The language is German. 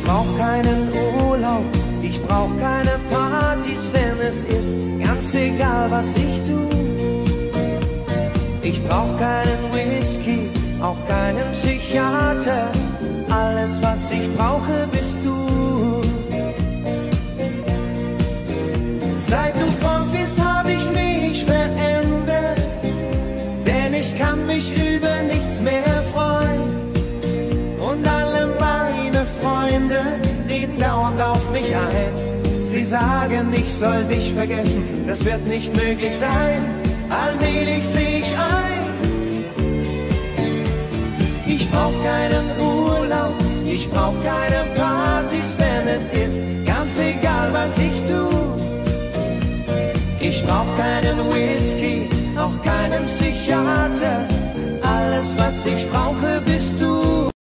brauch keinen Urlaub, ich brauch keine Partys, denn es ist ganz egal, was ich tu. Ich brauch keinen Whisky, auch keinen Psychiater, alles was ich brauche bist du. Seit du fort bist, hab ich mich verändert, denn ich kann mich über nichts mehr freuen. Und alle meine Freunde reden dauernd auf mich ein. Sie sagen, ich soll dich vergessen, das wird nicht möglich sein. Allmählich seh ich ein, ich brauch keinen Urlaub, ich brauch keine Partys, denn es ist ganz egal, was ich tu. Ich brauch keinen Whisky, auch keinen Psychiater, alles was ich brauche